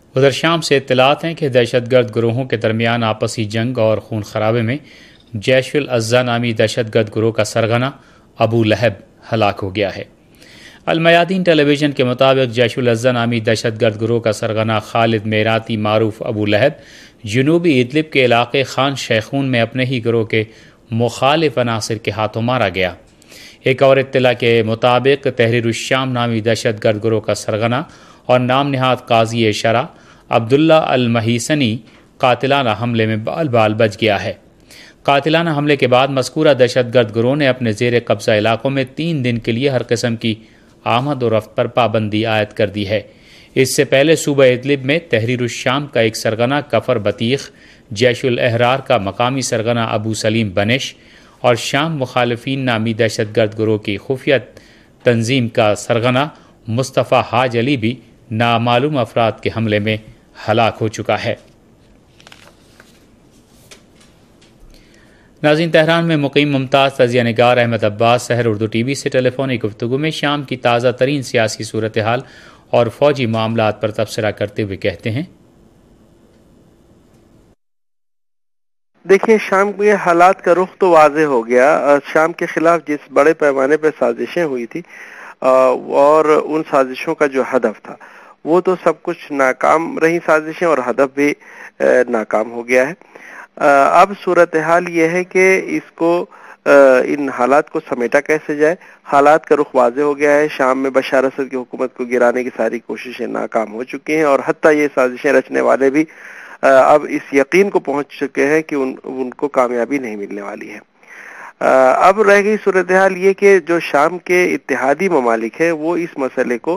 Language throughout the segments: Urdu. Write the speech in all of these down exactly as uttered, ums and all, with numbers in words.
ادھر شام سے اطلاعات ہیں کہ دہشت گرد گروہوں کے درمیان آپسی جنگ اور خون خرابے میں جیش العزا نامی دہشت گرد گروہ کا سرغنہ ابو لہب ہلاک ہو گیا ہے۔ المیادین ٹیلی ویژن کے مطابق جیش العزا نامی دہشت گرد گروہ کا سرغنہ خالد میراتی معروف ابو لہب جنوبی ادلب کے علاقے خان شیخون میں اپنے ہی گروہ کے مخالف عناصر کے ہاتھوں مارا گیا۔ ایک اور اطلاع کے مطابق تحریر الشام نامی دہشت گرد گروہ کا سرغنہ اور نام نہاد قاضی شرع عبداللہ المحیسنی قاتلانہ حملے میں بال بال بچ گیا ہے۔ قاتلانہ حملے کے بعد مذکورہ دہشت گرد گروہ نے اپنے زیر قبضہ علاقوں میں تین دن کے لیے ہر قسم کی آمد و رفت پر پابندی عائد کر دی ہے۔ اس سے پہلے صوبہ ادلب میں تحریر الشام کا ایک سرغنہ کفر بطیخ، جیش الاحرار کا مقامی سرغنہ ابو سلیم بنش اور شام مخالفین نامی دہشت گرد گروہ کی خفیہ تنظیم کا سرغنہ مصطفیٰ حاج علی بھی نامعلوم افراد کے حملے میں ہلاک ہو چکا ہے۔ ناظرین، تہران میں مقیم ممتاز تجزیہ نگار احمد عباس سحر اردو ٹی وی سے ٹیلی فونک گفتگو میں شام کی تازہ ترین سیاسی صورتحال اور فوجی معاملات پر تبصرہ کرتے ہوئے کہتے ہیں، دیکھیے، شام کے حالات کا رخ تو واضح ہو گیا۔ شام کے خلاف جس بڑے پیمانے پہ سازشیں ہوئی تھی اور ان سازشوں کا جو ہدف تھا وہ تو سب کچھ ناکام رہی سازشیں، اور ہدف بھی ناکام ہو گیا ہے۔ اب صورتحال یہ ہے کہ اس کو ان حالات کو سمیٹا کیسے جائے۔ حالات کا رخ واضح ہو گیا ہے۔ شام میں بشار اسد کی حکومت کو گرانے کی ساری کوششیں ناکام ہو چکی ہیں، اور حتیٰ یہ سازشیں رچنے والے بھی اب اس یقین کو پہنچ چکے ہیں کہ ان, ان کو کامیابی نہیں ملنے والی ہے۔ اب رہ گئی صورتحال یہ کہ جو شام کے اتحادی ممالک ہیں وہ اس مسئلے کو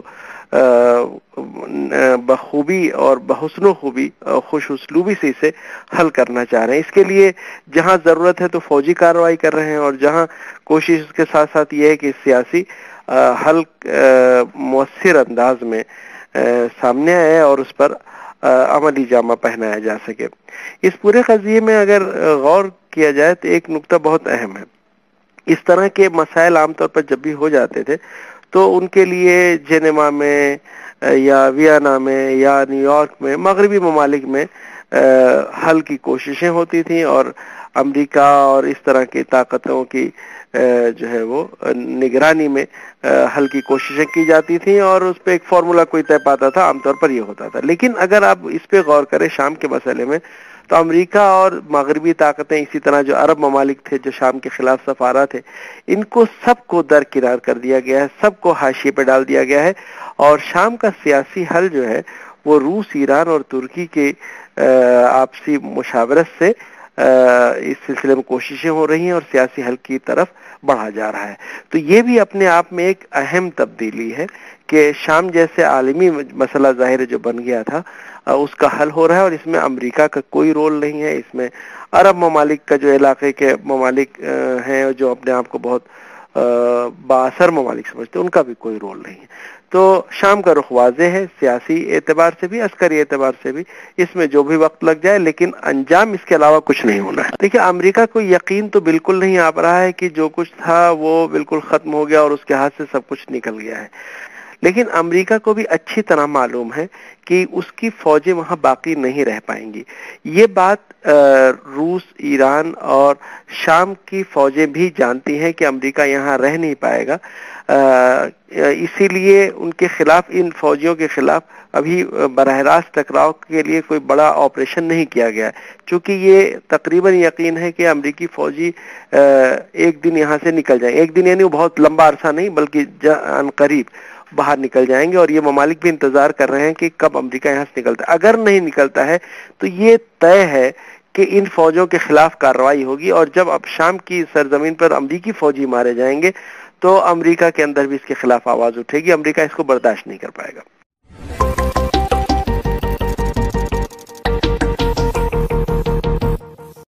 بخوبی اور بحسن و خوبی خوش اسلوبی سے اسے حل کرنا چاہ رہے ہیں۔ اس کے لیے جہاں ضرورت ہے تو فوجی کارروائی کر رہے ہیں، اور جہاں کوشش اس کے ساتھ ساتھ یہ ہے کہ سیاسی حل مؤثر انداز میں سامنے آئے اور اس پر عملی جامہ پہنایا جا سکے۔ اس پورے قضیے میں اگر غور کیا جائے تو ایک نقطہ بہت اہم ہے۔ اس طرح کے مسائل عام طور پر جب بھی ہو جاتے تھے تو ان کے لیے جنیوا میں یا ویانا میں یا نیو یارک میں، مغربی ممالک میں حل کی کوششیں ہوتی تھیں، اور امریکہ اور اس طرح کی طاقتوں کی جو ہے وہ نگرانی میں حل کی کوششیں کی جاتی تھیں، اور اس پہ ایک فارمولا کوئی طے پاتا تھا۔ عام طور پر یہ ہوتا تھا۔ لیکن اگر آپ اس پہ غور کریں شام کے مسئلے میں، تو امریکہ اور مغربی طاقتیں، اسی طرح جو عرب ممالک تھے جو شام کے خلاف سفارا تھے، ان کو سب کو درکنار کر دیا گیا ہے، سب کو حاشیے پہ ڈال دیا گیا ہے، اور شام کا سیاسی حل جو ہے وہ روس، ایران اور ترکی کے آپسی مشاورت سے اس سلسلے میں کوششیں ہو رہی ہیں اور سیاسی حل کی طرف بڑھا جا رہا ہے۔ تو یہ بھی اپنے آپ میں ایک اہم تبدیلی ہے کہ شام جیسے عالمی مسئلہ ظاہر جو بن گیا تھا اس کا حل ہو رہا ہے، اور اس میں امریکہ کا کوئی رول نہیں ہے۔ اس میں عرب ممالک کا جو علاقے کے ممالک ہیں جو اپنے آپ کو بہت بااثر ممالک سمجھتے ہیں، ان کا بھی کوئی رول نہیں ہے۔ تو شام کا رخ واضح ہے، سیاسی اعتبار سے بھی، عسکری اعتبار سے بھی۔ اس میں جو بھی وقت لگ جائے، لیکن انجام اس کے علاوہ کچھ نہیں ہونا ہے۔ دیکھیں، امریکہ کو یقین تو بالکل نہیں آ رہا ہے کہ جو کچھ تھا وہ بالکل ختم ہو گیا اور اس کے ہاتھ سے سب کچھ نکل گیا ہے، لیکن امریکہ کو بھی اچھی طرح معلوم ہے کہ اس کی فوجیں وہاں باقی نہیں رہ پائیں گی۔ یہ بات روس، ایران اور شام کی فوجیں بھی جانتی ہیں کہ امریکہ یہاں رہ نہیں پائے گا، اسی لیے ان کے خلاف، ان فوجیوں کے خلاف ابھی براہ راست ٹکراؤ کے لیے کوئی بڑا آپریشن نہیں کیا گیا ہے، چونکہ یہ تقریباً یقین ہے کہ امریکی فوجی ایک دن یہاں سے نکل جائیں۔ ایک دن یعنی وہ بہت لمبا عرصہ نہیں، بلکہ عن قریب باہر نکل جائیں گے، اور یہ ممالک بھی انتظار کر رہے ہیں کہ کب امریکہ یہاں سے نکلتا ہے۔ اگر نہیں نکلتا ہے تو یہ طے ہے کہ ان فوجوں کے خلاف کارروائی ہوگی، اور جب اب شام کی سرزمین پر امریکی فوجی مارے جائیں گے تو امریکہ کے اندر بھی اس کے خلاف آواز اٹھے گی۔ امریکہ اس کو برداشت نہیں کر پائے گا۔